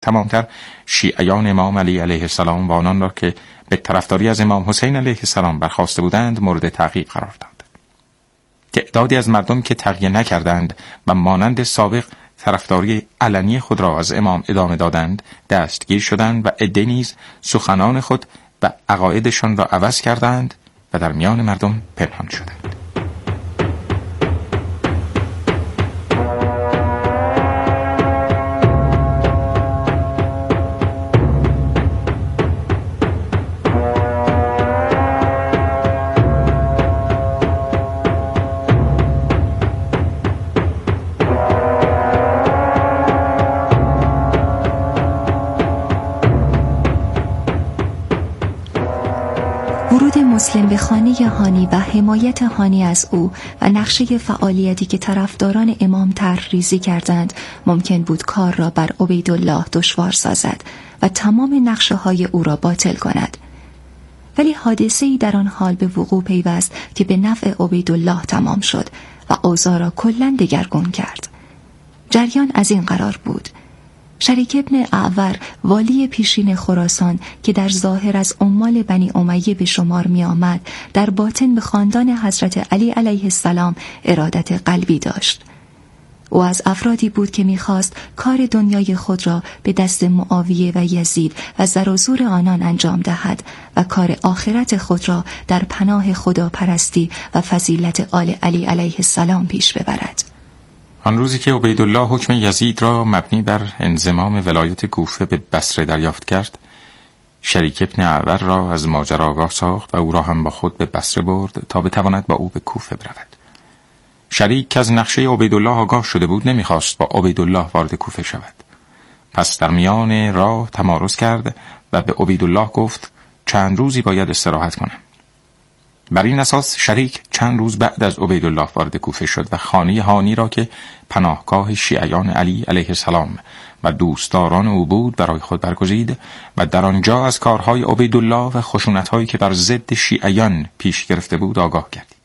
تمامتر شیعیان امام علی علیه السلام و آنان را که به طرفداری از امام حسین علیه السلام برخاسته بودند مورد تعقیب قرار داد. تعدادی از مردم که تغییر نکردند و مانند سابق طرفداری علنی خود را از امام ادامه دادند دستگیر شدند و عده نیز سخنان خود و عقایدشان را عوض کردند و در میان مردم پنهان شدند. مسلم به خانه هانی و حمایت هانی از او و نقشه فعالیتی که طرفداران امام طرح‌ریزی کردند ممکن بود کار را بر عبیدالله دشوار سازد و تمام نقشه‌های او را باطل کند. ولی حادثه‌ای در آن حال به وقوع پیوست که به نفع عبیدالله تمام شد و اوضاع را کلاً دگرگون کرد. جریان از این قرار بود: شریک ابن اعور والی پیشین خراسان که در ظاهر از عمال بنی امیه به شمار می آمد در باطن به خاندان حضرت علی علیه السلام ارادت قلبی داشت. او از افرادی بود که می‌خواست کار دنیای خود را به دست معاویه و یزید و زر و زور آنان انجام دهد و کار آخرت خود را در پناه خداپرستی و فضیلت آل علی علیه السلام پیش ببرد. آن روزی که عبیدالله حکم یزید را مبنی بر انضمام ولایت کوفه به بصره دریافت کرد، شریک ابن اعور را از ماجرا آگاه ساخت و او را هم با خود به بصره برد تا بتواند با او به کوفه برود. شریک که از نقشه عبیدالله آگاه شده بود نمیخواست با عبیدالله وارد کوفه شود. پس در میان راه تمارض کرد و به عبیدالله گفت چند روزی باید استراحت کنم. بر این اساس شریک چند روز بعد از عبیدالله وارد کوفه شد و خانه هانی را که پناهگاه شیعیان علی علیه السلام و دوستداران او بود برای خود برگزید و در آنجا از کارهای عبیدالله و خشونت‌هایی که بر ضد شیعیان پیش گرفته بود آگاه گردید.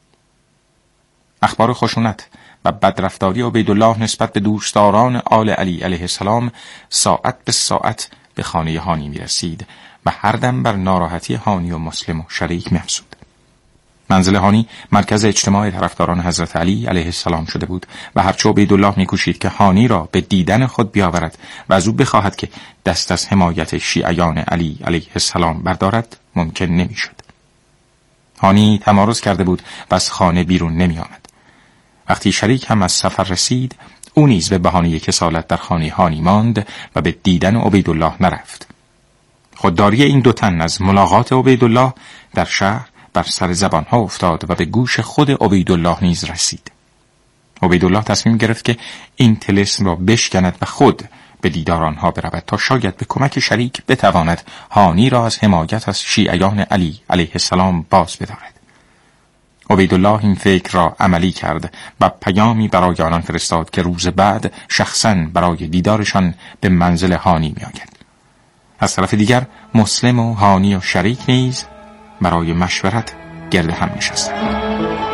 اخبار خشونت و بدرفتاری عبیدالله نسبت به دوستداران آل علی علیه السلام ساعت به ساعت به خانه هانی می رسید و هر دم بر ناراحتی هانی و مسلم و شریک می افزود. منزل هانی مرکز اجتماع طرفداران حضرت علی علیه السلام شده بود و هرچه عبیدالله می‌کوشید که هانی را به دیدن خود بیاورد و از او بخواهد که دست از حمایت شیعیان علی علیه السلام بردارد ممکن نمی‌شد. هانی تمارض کرده بود و از خانه بیرون نمی‌آمد. وقتی شریک هم از سفر رسید، او نیز به بهانه کسالت در خانه هانی ماند و به دیدن عبیدالله نرفت. خودداری این دو تن از ملاقات عبیدالله در شهر بر سر زبانها افتاد و به گوش خود عبیدالله نیز رسید. عبیدالله تصمیم گرفت که این طلسم را بشکند و خود به دیدار آنها برود تا شاید به کمک شریک بتواند هانی را از حمایت از شیعیان علی علیه السلام باز بدارد. عبیدالله این فکر را عملی کرد و پیامی برای آنان فرستاد که روز بعد شخصاً برای دیدارشان به منزل هانی می آید. از طرف دیگر مسلم و هانی و شریک نیز برای مشورت گرد هم نشستند.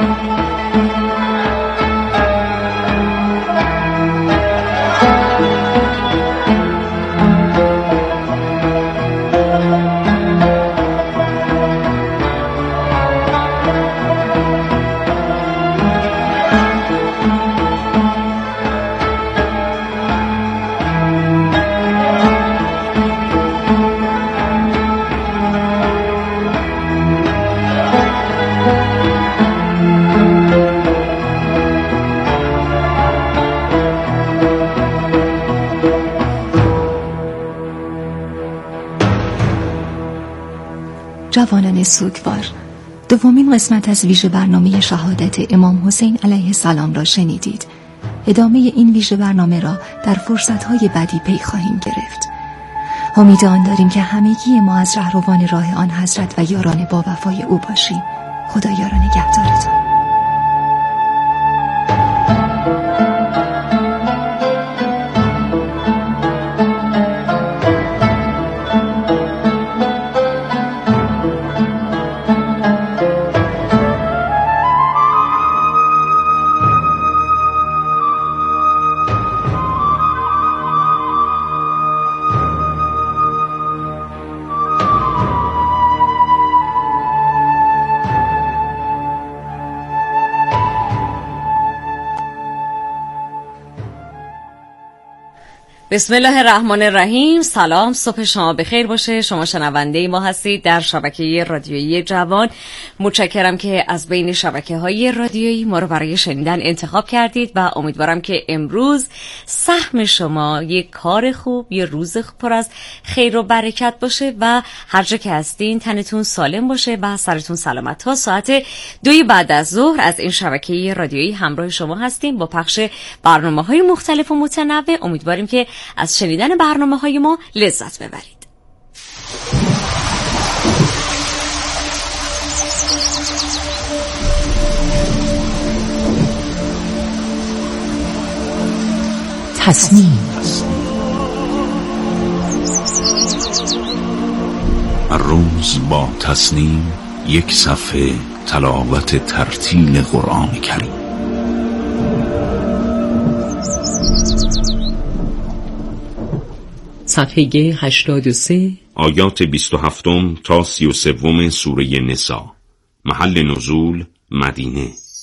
جوانان سوگوار، دومین قسمت از ویژه برنامه شهادت امام حسین علیه السلام را شنیدید. ادامه این ویژه برنامه را در فرصت‌های بعدی پی خواهیم گرفت. امید آن داریم که همگی ما از رهروان راه آن حضرت و یاران با وفای او باشیم. خدا یار و نگهدارتان. بسم الله الرحمن الرحیم. سلام، صبح شما بخیر باشه. شما شنونده ما هستید در شبکه رادیویی جوان. متشکرم که از بین شبکه‌های رادیویی ما رو برای شنیدن انتخاب کردید و امیدوارم که امروز سهم شما یک کار خوب، یه روز پر از خیر و برکت باشه و هر جا که هستین تنتون سالم باشه و سرتون سلامت. تا ساعت 2 بعد از ظهر از این شبکه رادیویی همراه شما هستیم با پخش برنامه‌های مختلف و متنوع. امیدواریم که از شنیدن برنامه‌های ما لذت ببرید. تصمیم. هر روز با تصمیم یک صفحه تلاوت ترتیل قرآن کریم. صفحه 83 آیات 27 تا 33 سوره نساء. محل نزول مدینه.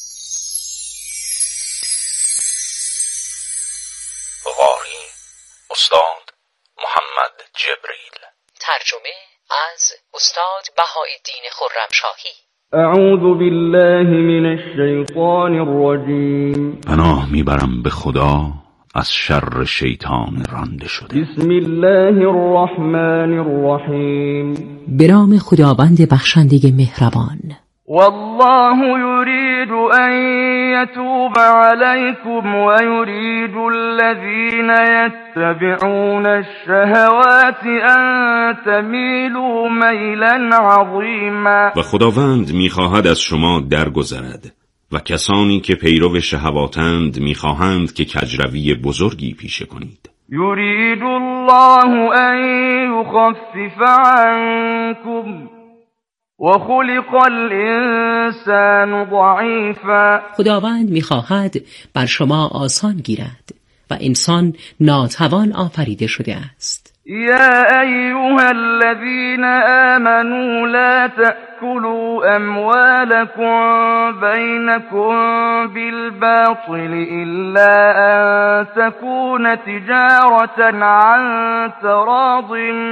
قاری استاد محمد جبریل. ترجمه از استاد بهاءالدین خرمشاهی. اعوذ بالله من الشیطان الرجیم. پناه میبرم به خدا از شر شیطان رانده شده. بسم الله الرحمن الرحیم. به نام خداوند بخشنده مهربان. والله يريد أن يتوب عليكم ويريد الذين يتبعون الشهوات أن تميلوا ميلا عظيما. و خداوند میخواهد از شما درگذرد و کسانی که پیرو شهواتند میخواهند که کجروی بزرگی پیشه کنید. يريد الله أن يخفف عنكم وخلق الانسان ضعیفا. خداوند میخواهد بر شما آسان گیرد و انسان ناتوان آفریده شده است. یا ایها الذین آمنوا لا تأکلوا اموالکم بینکم بالباطل الا ان تكون تجارة عن تراض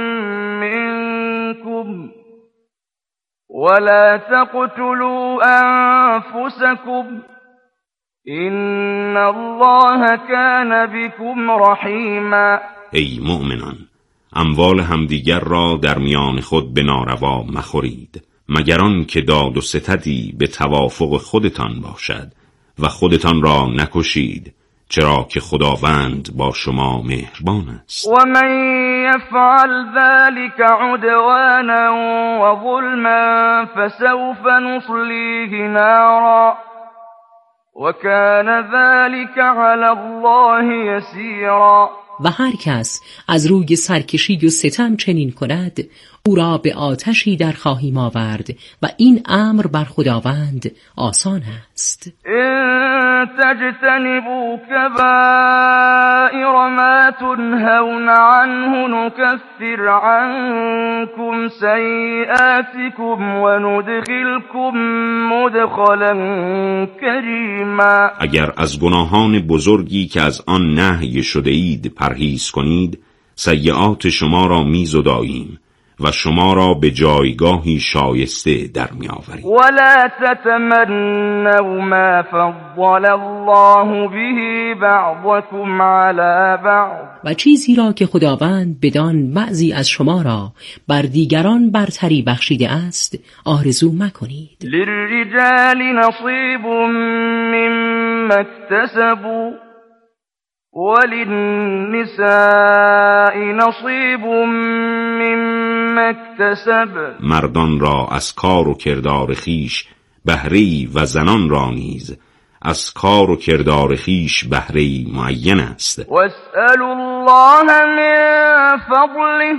منكم ولا تقتلوا أنفسكم إن الله كان بكم رحيما. ای مؤمنان، اموال همدیگر را در میان خود به ناروا مخورید مگر آن که داد و ستدی به توافق خودتان باشد و خودتان را نکشید، چرا که خداوند با شما مهربان است. و من یفعل ذلك عدوانا و ظلما فسوف نصلیه نارا و کان ذلك علی الله یسیرا. و هر کس از روی سرکشی و ستم چنین کند او را به آتشی در خواهیم آورد و این امر بر خداوند آسان است. ان تجتنبوا كبائر ما تنهون عنه نكفر عنكم سيئاتكم وندخلكم مدخلا كريما. اگر از گناهان بزرگی که از آن نهی شده اید پرهیز کنید، سیئات شما را میزداییم و شما را به جایگاهی شایسته در می آوریم. ولا تتمنوا ما فضل الله به بعضكم على بعض. و چیزی را که خداوند بدان بعضی از شما را بر دیگران برتری بخشیده است آرزو مکنید. للرجال نصیب مما اکتسبوا وللنساء نصیب مما اکتسب. مردان را از کار و کردار خیش بهره‌ای و زنان را نیز از کار و کردار خیش بهره‌ای معین است. واسألوا الله من فضله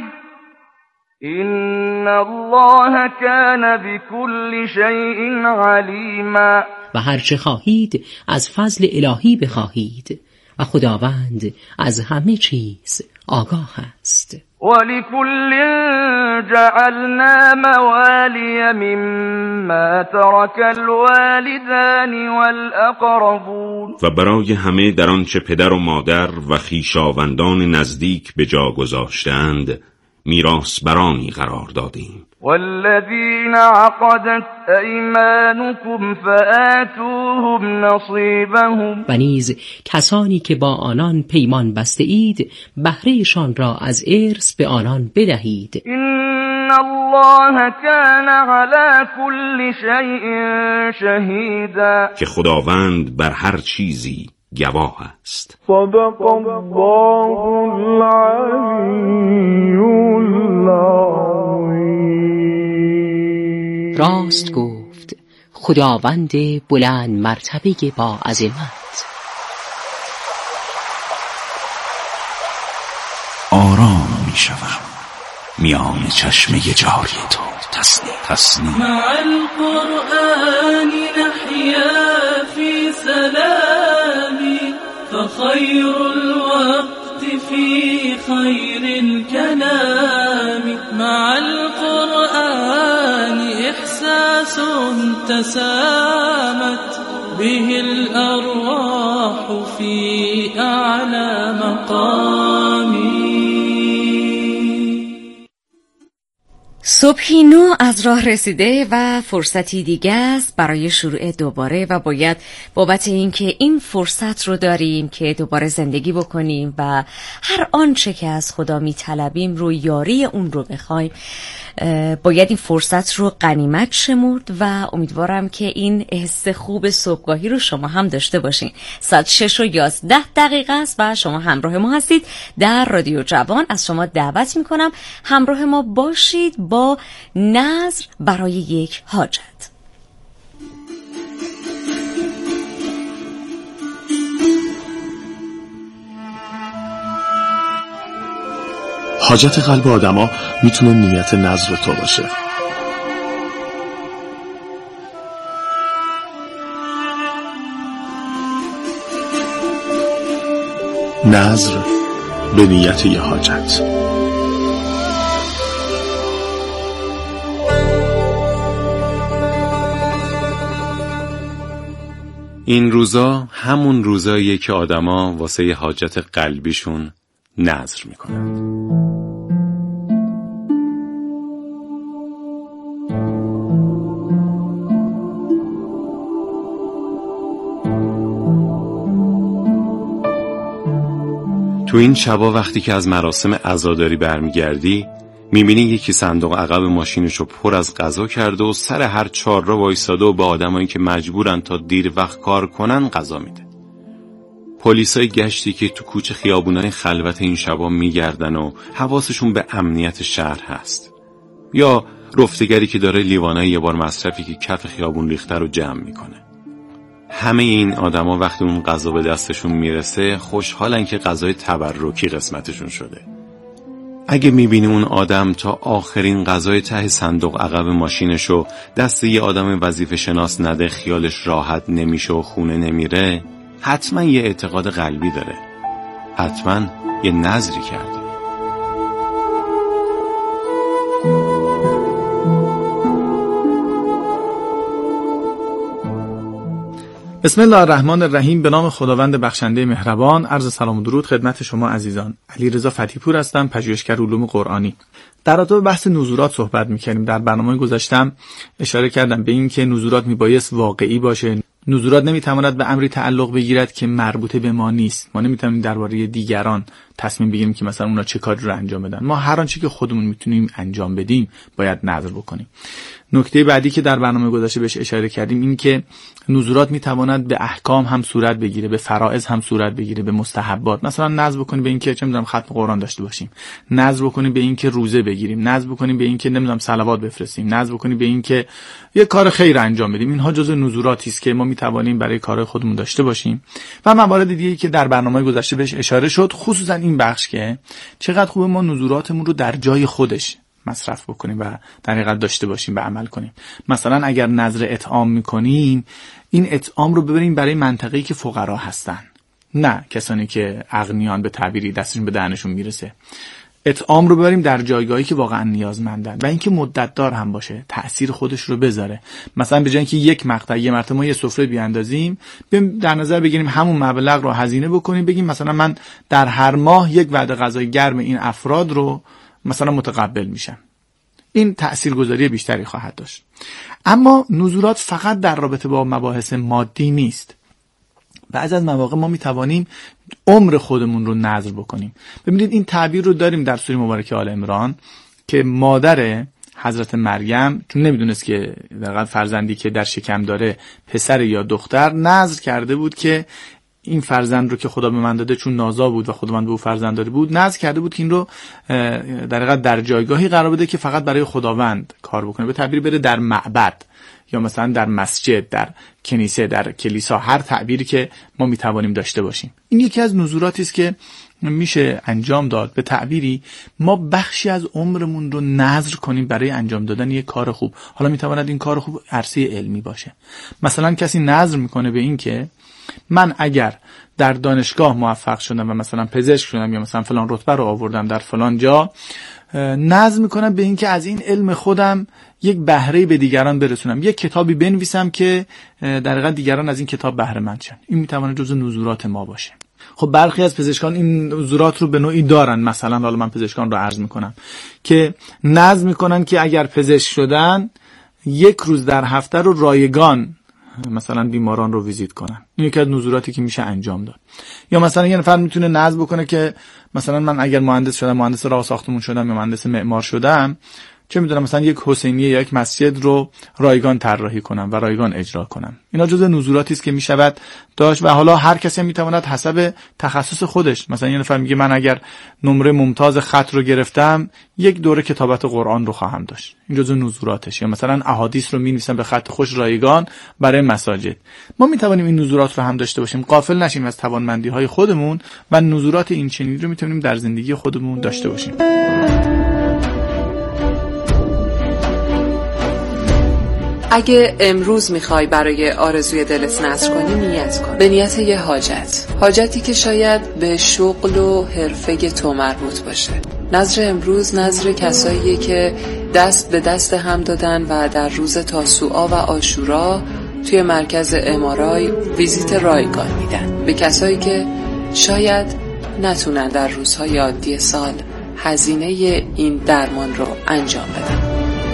ان الله كان بكل شيء عليما. و هر چه خواهید از فضل الهی بخواهید و خداوند از همه چیز آگاه است. ولكل جعلنا موالي مما ترك الوالدان والأقربون و برای همه در آنچه پدر و مادر و خویشاوندان نزدیک به جا گذاشتند میراثبرانی قرار دادیم. والذین عقدت ایمانکم فآتوهم نصیبهم و نیز کسانی که با آنان پیمان بسته اید بهرهشان را از ارث به آنان بدهید. ان الله کان علی کل شیء شهیدا که خداوند بر هر چیزی گواه است. صدق الله العلی العظیم. راست گفت خداوند بلند مرتبه با عظمت. آرام می شوم میان چشمه جاری تو. تسنیم مع القرآن نحیا فی سلامی فخیر الوقت فی خیر الكلام مع القرآن احساس تسامت به الارواح فی اعلی مقامی. صبحی نو از راه رسیده و فرصتی دیگه است برای شروع دوباره و باید بابت اینکه این فرصت رو داریم که دوباره زندگی بکنیم و هر آنچه که از خدا میطلبیم رو یاری اون رو بخوایم باید این فرصت رو غنیمت شمرد و امیدوارم که این حس خوب صبحگاهی رو شما هم داشته باشین. ساعت 6:11 است و شما همراه ما هستید در رادیو جوان. از شما دعوت میکنم همراه ما باشید با نذر برای یک حاجت. حاجت قلب آدما میتونه نیت نذر تو باشه. نذر به نیت یه حاجت. این روزا همون روزاییه که آدما واسه یه حاجت قلبیشون نذر میکنن. تو این شبا وقتی که از مراسم عزاداری برمیگردی میبینی یکی صندوق عقب ماشینشو پر از غذا کرده و سر هر چهارراه وایساده و به آدمایی که مجبورن تا دیر وقت کار کنن غذا میده. پلیسای گشتی که تو کوچه خیابونای خلوت این شبا میگردن و حواسشون به امنیت شهر هست. یا رفتگری که داره لیوانای یه بار مصرفی که کف خیابون ریخته رو جمع میکنه. همه این آدما وقتی اون غذا به دستشون میرسه خوشحالن که غذای تبرکی قسمتشون شده. اگه میبینی اون آدم تا آخرین غذای ته صندوق عقب ماشینشو دست یه آدم وظیفه شناس نده خیالش راحت نمیشه و خونه نمیره، حتما یه اعتقاد قلبی داره، حتما یه نذری کرده. بسم الله الرحمن الرحیم. به نام خداوند بخشنده مهربان. عرض سلام و درود خدمت شما عزیزان. علیرضا فتی‌پور هستم، پژوهشگر علوم قرآنی. در رابطه با بحث نذورات صحبت می‌کردیم. در برنامه گذاشتم اشاره کردم به این که نذورات میبایست واقعی باشه. نذورات نمیتواند به امری تعلق بگیرد که مربوطه به ما نیست. ما نمیتونیم درباره دیگران تصمیم بگیریم که مثلا اونا چه کاری رو انجام بدن. ما هر آنچه که خودمون میتونیم انجام بدیم باید نذر بکنیم. نکته بعدی که در برنامه گذشته بهش اشاره کردیم این که نذورات میتواند به احکام هم صورت بگیره، به فرائض هم صورت بگیره، به مستحبات. مثلا نذر بکنیم به این که چه میدونم ختم قرآن داشته باشیم، نذر بکنیم به این که روزه بگیریم، نذر بکنیم به این که نمیدونم صلوات بفرستیم، نذر بکنیم به این که یه کار خیر انجام بدیم. اینها جزء نذوراتی است که ما میتوانیم برای کار خودمون داشته باشیم. و موارد دیگه‌ای که در برنامه گذشته بهش اشاره شد، خصوصا این بخش که چقدر خوبه ما نذوراتمون رو در جای خودش مصرف بکنیم و در حقیقت داشته باشیم، به عمل کنیم. مثلا اگر نذر اطعام میکنیم، این اطعام رو ببریم برای منطقه‌ای که فقرا هستن، نه کسانی که اغنیان به تعبیری دستشون به دهنشون میرسه. اطعام رو ببریم در جایگاهی که واقعا نیازمندن و اینکه مدت دار هم باشه، تأثیر خودش رو بذاره. مثلا به جای اینکه یک مقطع یه مرتبه ما یه سفره بیاندازیم، در نظر بگیریم همون مبلغ رو هزینه بکنیم، بگیم مثلا من در هر ماه یک وعده غذای گرم این افراد رو مثلا متقبل میشم. این تأثیرگذاری بیشتری خواهد داشت. اما نزولات فقط در رابطه با مباحث مادی نیست. بعضی از مواقع ما میتوانیم عمر خودمون رو نذر بکنیم. ببینید این تعبیر رو داریم در سوره مبارکه آل عمران که مادر حضرت مریم چون نمیدونست که واقعا فرزندی که در شکم داره پسر یا دختر، نذر کرده بود که این فرزند رو که خدا به من داده، چون نازا بود و خداوند به او فرزند داده بود، نذر کرده بود که این رو در جایگاهی قرار بده که فقط برای خداوند کار بکنه. به تعبیر بره در معبد یا مثلا در مسجد، در کنیسه، در کلیسا، هر تعبیری که ما میتوانیم داشته باشیم. این یکی از نزولاتی است که میشه انجام داد. به تعبیری ما بخشی از عمرمون رو نذر کنیم برای انجام دادن یک کار خوب. حالا میتواند این کار خوب عرصه علمی باشه. مثلا کسی نذر میکنه به این که من اگر در دانشگاه موفق شدم و مثلا پزشک شدم یا مثلا فلان رتبه رو آوردم در فلان جا، نذر میکنم به این که از این علم خودم یک بهره به دیگران برسونم، یک کتابی بنویسم که در واقع دیگران از این کتاب بهره مند شن. این میتونه جزء نزولات ما باشه. خب برخی از پزشکان این نزولات رو به نوعی دارن. مثلا حالا من پزشکان رو عرض میکنم که نذر میکنن که اگر پزشک شدن یک روز در هفته رو رایگان مثلا بیماران رو ویزیت کنن. این یکی از نزولاتی که میشه انجام داد. یا مثلا یه نفر میتونه نذر بکنه که مثلا من اگر مهندس شدم، مهندس راه ساختمون شدم یا مهندس معمار شدم، چه میدونم مثلا یک حسینیه یا یک مسجد رو رایگان طراحی کنم و رایگان اجرا کنم. اینا جزء نزولاتی است که میشود داشت و حالا هر کسی میتواند حسب تخصص خودش، مثلا یه نفر میگه من اگر نمره ممتاز خط رو گرفتم یک دوره کتابت قرآن رو خواهم داشت. این جزء نزولاتش. یا مثلا احادیث رو مینویسم به خط خوش رایگان برای مساجد. ما میتوانیم این نزولات رو هم داشته باشیم، غافل نشیم از توانمندی های خودمون و نزولات این چنینی رو میتونیم در زندگی خودمون داشته باشیم. اگه امروز میخوای برای آرزوی دلت نذر کنی، نیت کن. به نیت یه حاجتی که شاید به شغل و حرفه تو مربوط باشه. نذر امروز نذر کساییه که دست به دست هم دادن و در روز تاسوعا و عاشورا توی مرکز امارای ویزیت رایگان میدن. به کسایی که شاید نتونن در روزهای عادی سال هزینه این درمان رو انجام بدن.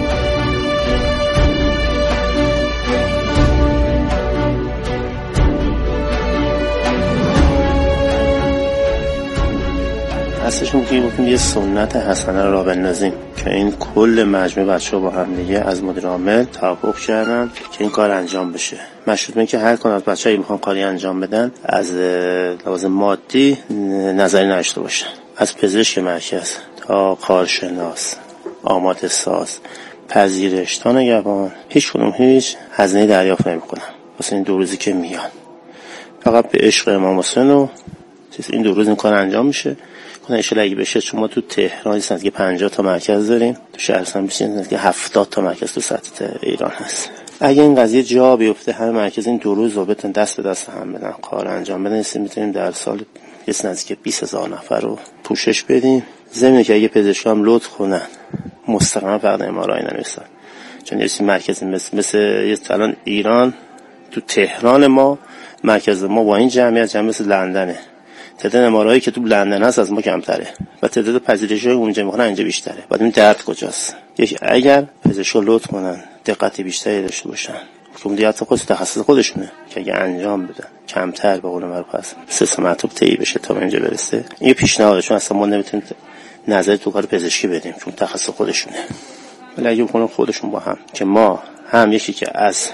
اصلش میگیم یه سنت حسنه را بندازیم که این کل مجموعه بچه‌ها با هم دیگه از مدیر عامل توافق کردن که این کار انجام بشه. مشروط به که هر کدوم از بچه‌ها میخوان کاری انجام بدن از لحاظ مادی نظری نداشته باشن. از پزشک مرکز تا کارشناس، آماده ساز، پذیرش تا نگهبان، هیچ کدوم هیچ هزینه دریافت نمی‌کنن واسه این 2 روزی که میان. فقط به عشق امام حسین و این 2 روز این کار انجام میشه. کنه اشاره اگه بشه، چون ما تو تهران که 50 تا مرکز داریم، تو شهرستان بیشتر که 70 تا مرکز تو سطح ایران هست. اگه این قضیه جا بیفته، هر مرکز این 2 روز رو بتون دست به دست هم بدن، کار انجام بدن، میتونیم در سال نزدیک 20,000 نفر رو پوشش بدیم. ضمن که اگه پزشکا هم لطف کنن مستقیما فقط امارای ننویسن، چون یه مرکز مثل الان ایران تو تهران ما مرکز ما با این جمعیت مثل لندنه. تعداد امارایی که تو لندن هست از ما کمتره و تعداد پذیرش‌های اونجا میخوان اینجا بیشتره. بعد این درد کجاست؟ یک اگر پزشکا لطف کنن دقت بیشتری داشته باشن، که اون دیگه خود تخصص خودشونه، که اگه انجام بدن کمتر به قول معروف هست سیستماتیک طی بشه تا اینجا برسه. این پیشنهاده، چون اصلا ما نمیتونیم نظر تو کار پزشکی بدیم چون تخصص خودشونه. ولی اگه بکنن خودشون با هم، که ما هم یکی که از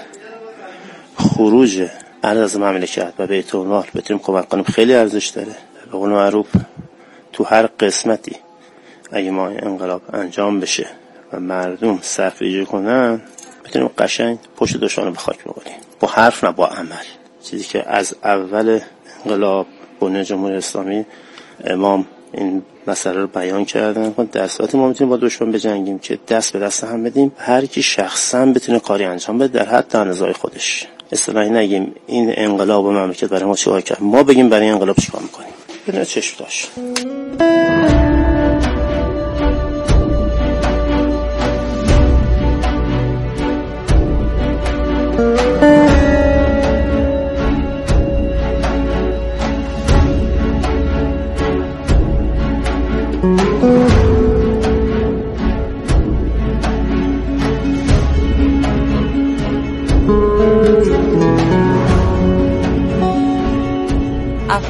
خروج از مملکت و بیت المال بتونیم کمک کنیم خیلی ارزش داره. به قول معروف تو هر قسمتی اگه ما انقلاب انجام بشه و مردم صرف ایجاد کنن، بتونیم قشنگ پشت دوشانو به خاک بکنیم، با حرف نه با عمل. چیزی که از اول انقلاب بنیاد جمهوری اسلامی امام این مسئله رو بیان کردن، در صورتی ما میتونیم با دشمن بجنگیم که دست به دست هم بدیم، هر کی شخصا بتونه کاری انجام بده در حد اندازه‌ی خودش. اصطلاحی نگیم این انقلاب و مملکت برای ما چیکار کرد، ما بگیم برای انقلاب چیکار میکنیم. بدون چشم داشت.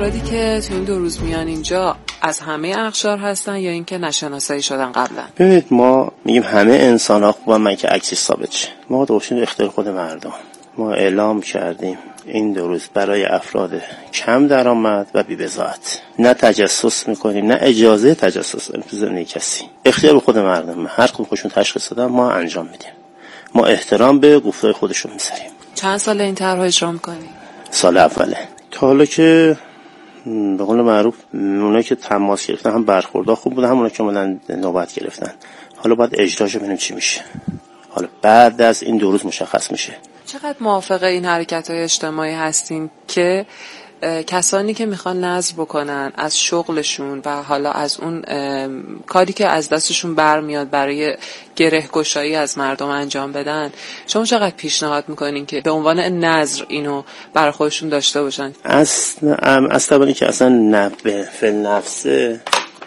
افرادی که تو این 2 روز میان اینجا از همه اقشار هستن یا اینکه نشناسایی شدن قبلا؟ ببینید ما میگیم همه انسان ها خوبن، من که عکسی ثابت شه. ما گفتیم اختیار خود مردم. ما اعلام کردیم این 2 روز برای افراد کم درآمد و بی‌بضاعت، نه تجسس میکنیم نه اجازه تجسس تو زندگی کسی. اختیار خود مردم، هر کدوم خودشون تشخیص دادن ما انجام میدیم. ما احترام به گفتار خودشون میذاریم. چند سال این طرحو اجرا میکنیم؟ سال اوله. تا حالا که به قول معروف اونایی که تماس گرفتن هم برخوردها خوب بوده، هم اونایی که اومدن نوبت گرفتن. حالا باید اجراش ببینیم چی میشه. حالا بعد از این 2 روز مشخص میشه. چقدر موافق این حرکت‌های اجتماعی هستین که کسانی که میخوان نذر بکنن از شغلشون و حالا از اون کاری که از دستشون برمیاد برای گره‌گشایی از مردم انجام بدن، شما چقدر پیشنهاد میکنین که به عنوان نذر اینو برای خودشون داشته باشن؟ اصلا که اصلا نبه فل نفسه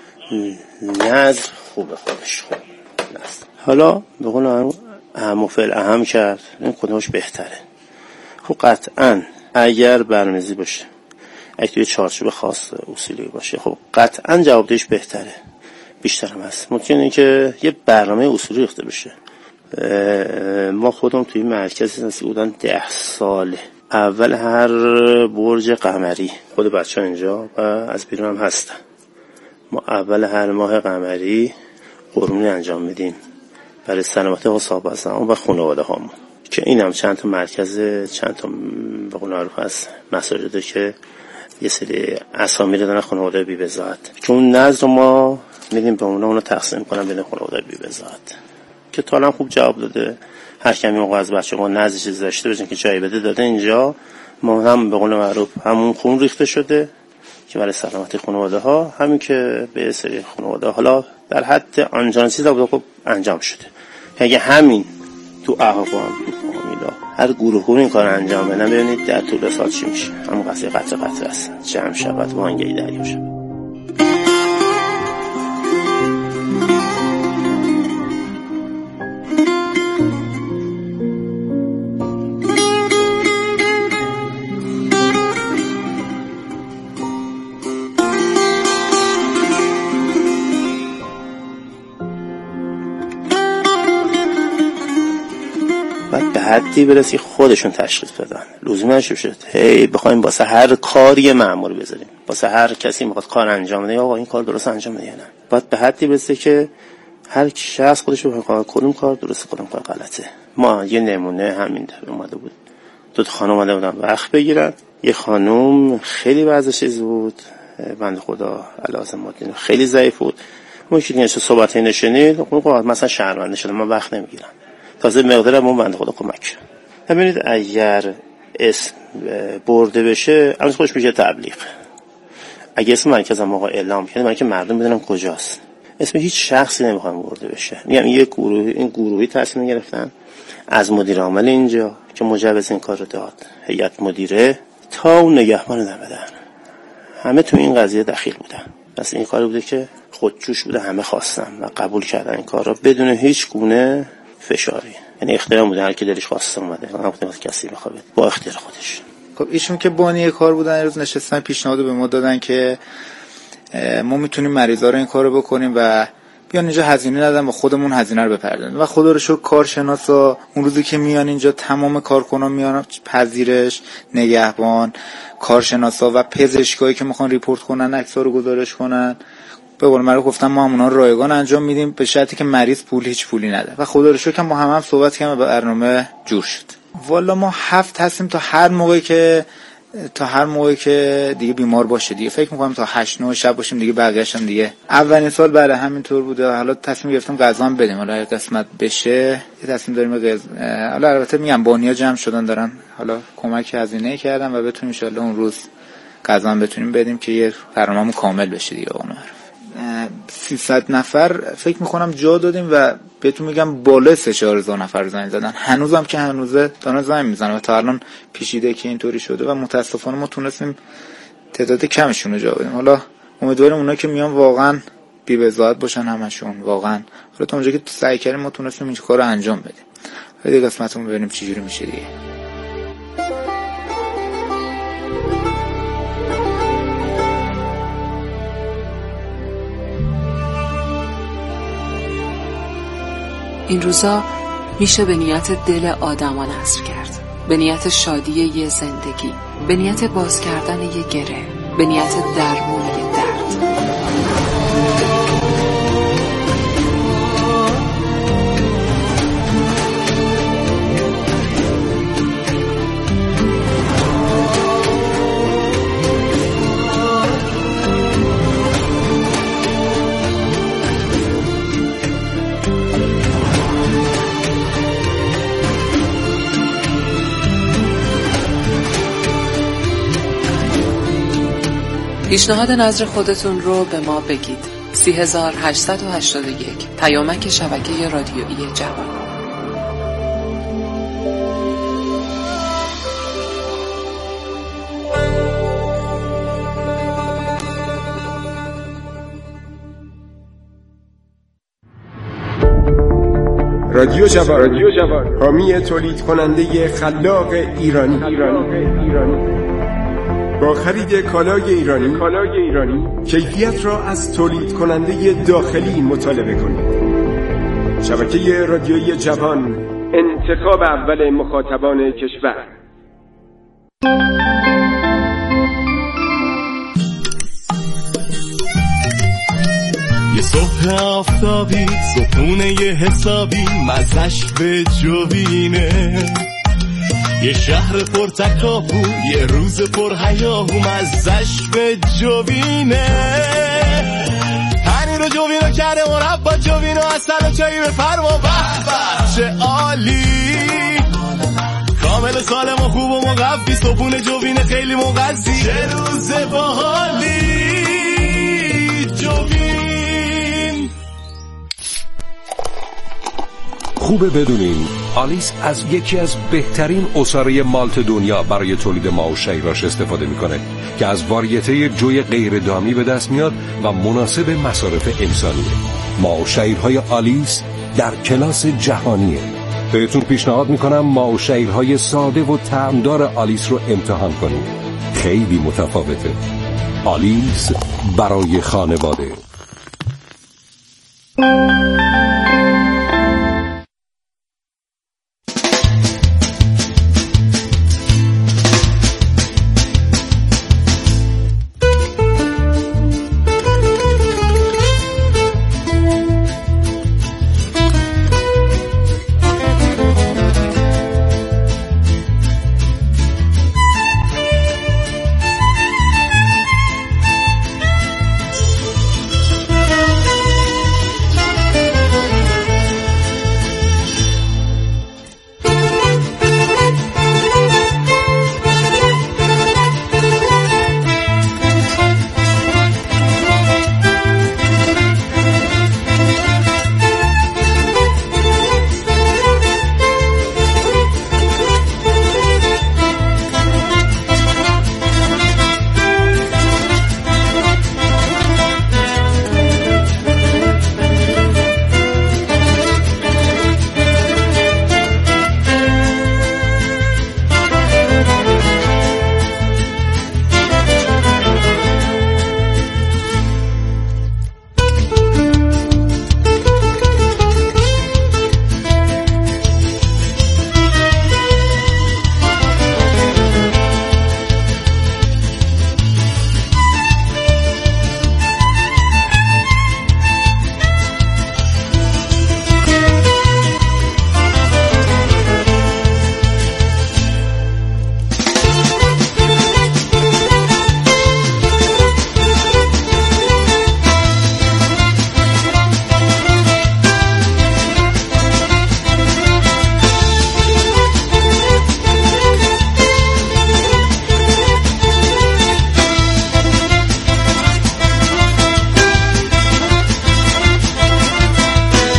نذر خوبه خودش خوب نذر. حالا به قول اهم و فعل اهم کرد، این کدومش بهتره؟ خب قطعاً اگر برنامه‌ریزی باشه، اگه توی چارچوب خاص اصولی باشه، خب قطعاً جوابدهش بهتره، بیشتر هم هست. ممکنه که یه برنامه اصولی ریخته بشه. ما خودم توی مرکزی هستی بودن 10 ساله، اول هر برج قمری خود بچه‌ها اینجا و از بیرون هم هستن، ما اول هر ماه قمری قربانی انجام میدیم برای سلامت حساب هستم و خانواده هامون، که این هم چند تا مرکز، چند تا به قول معروف هست مساجده که یه سری اسامی رو دارن خانواده بی‌بضاعت، که اون نذر ما میدیم به اونو تقسیم کنم بین خانواده بی‌بضاعت، که تا الان خوب جواب داده. هر کمی موقع از بچه ما نذر چیز داشته باشن که جای بده داده اینجا، ما هم به قول معروف همون خون ریخته شده که برای سلامتی خانواده ها، همین که به سری خانواده حالا در حد آنجان چیزا بود خب انجام شده. اگه همین تو احوام تو فامیلا هر گروه این کار انجام بدن، ببینید در طول سال چی میشه. همون قضیه قطع است، جمع شود وانگهی دریا شود. حدی برسی خودشون تشخیص بدن، لزومی نشه بخوایم واسه هر کاری مأمور بذاریم، واسه هر کسی میخواد کار انجام بده آقا این کار درست انجام بده یا نه. باید به حدی برسه که هر شخص خودش بخواد کدوم کار درسته کدوم کار غلطه. ما یه نمونه همین اومده بود، 2 خانم اومده بودن وقت بگیرن. یه خانم خیلی وضعش چیز بود، بنده خدا علاوه مادی خیلی ضعیف بود. ممکنه این صحبت نشنید مثلا شهروند شده، ما وقت نمیگیرن، تازه مقدارم اون بنده خدا کمک. ببینید اگر اسم برده بشه امروز خودش میشه تبلیغ. اگه اسم مرکز هم آقا اعلام کنه من که مردم بدونن کجاست، اسم هیچ شخصی نمیخوام برده بشه. میگم یه گروهی، این گروهی تصمیم گرفتن از مدیر عامل اینجا که مجوز این کار رو داد، هیئت مدیره تا اون نگهبان بدن، همه تو این قضیه دخیل بودن. پس این کاری بوده که خودجوش بوده، همه خواستن و قبول کردن این کار رو بدون هیچ گونه فشاری. یعنی اختیار بوده، هر کی دلش خواسته اومده، من گفتم کسی میخواد با اختیار خودش. خب ایشون که بانی کار بودن، این روز نشستن پیشنهاد به ما دادن که ما میتونیم مریضا رو این کارو بکنیم و بیان اینجا هزینه ندن و خودمون هزینه رو بپردازیم. و خدا رو شکر کارشناسا اون روزی که میان اینجا تمام کارکنان میان، پذیرش، نگهبان، کارشناسا و پزشکایی که میخوان ریپورت کنن، عکس‌ها رو گزارش کنن، به قول معروف گفتم ما همونا رو رایگان انجام میدیم به شرطی که مریض هیچ پولی نده. و خدا رو شکر ما هم صحبت کردیم و برنامه جور شد. والا ما 7 هستیم تا هر موقعی که دیگه بیمار باشه دیگه، فکر میکنم تا 8-9 شب باشیم دیگه، بقیه‌اش هم دیگه اولین سال برای همینطور بوده. حالا تصمیم گرفتم غذا هم بدیم، حالا قسمت بشه یه تصمیم داریم حالا البته میگم بانیا جمع شدن دارن حالا کمک هزینه کردن و بتونیم ان شاء الله اون روز غذا هم بتونیم بدیم که یه برنامه‌مون کامل بشه دیگه. اون 300 نفر فکر میکنم جا دادیم و بهتون میگم بالای 3-4 هزار نفر زنگ زدن. هنوزم که هنوزه دارن زنگ میزنن و تا الان پیچیده که اینطوری شده و متاسفانه ما تونستیم تعداد کمشون رو جا بدیم. حالا امیدواریم اونا که میان واقعا بی‌بضاعت باشن همشون، واقعا حالا تا اونجا که سعی کردیم ما تونستیم این کارو انجام بدیم. حالا دیگه قسمتمون ببینیم چه جوری میشه دیگه. این روزا میشه به نیت دل آدما نظر کرد، به نیت شادی یه زندگی، به نیت باز کردن یه گره، به نیت درمون یه درد. پیشنهاد نظر خودتون رو به ما بگید. 3881 پیامک شبکه رادیویی جوان. رادیو جوان، حامی تولید کننده خلاق ایرانی. با خرید کالای ایرانی کیفیت را از تولید کننده داخلی مطالبه کنید. شبکه رادیویی جوان، انتخاب اول مخاطبان کشور. یه صبح آفتابی، صبحونه یه حسابی، مزش به جوینه. یه شهر پر تکاپو، یه روز پر هیاهو، مزش به جوینه. پنیر و جوینو کرده مربا، جوینو اصل و چایی به فرما، به چه عالی. کامل سالم و خوب و مقوی، صبحونه جوینه خیلی مغذی، چه روز باحالی جوین. خوبه بدونین آلیس از یکی از بهترین عصاره مالت دنیا برای تولید ماو شیراش استفاده میکنه که از واریته جوی غیر دامی به دست میاد و مناسب مصارف انسانیه. ماو شیرهای آلیس در کلاس جهانیه. بهتون پیشنهاد میکنم ماو شیرهای ساده و طعمدار آلیس رو امتحان کنید. خیلی متفاوته. آلیس برای خانواده.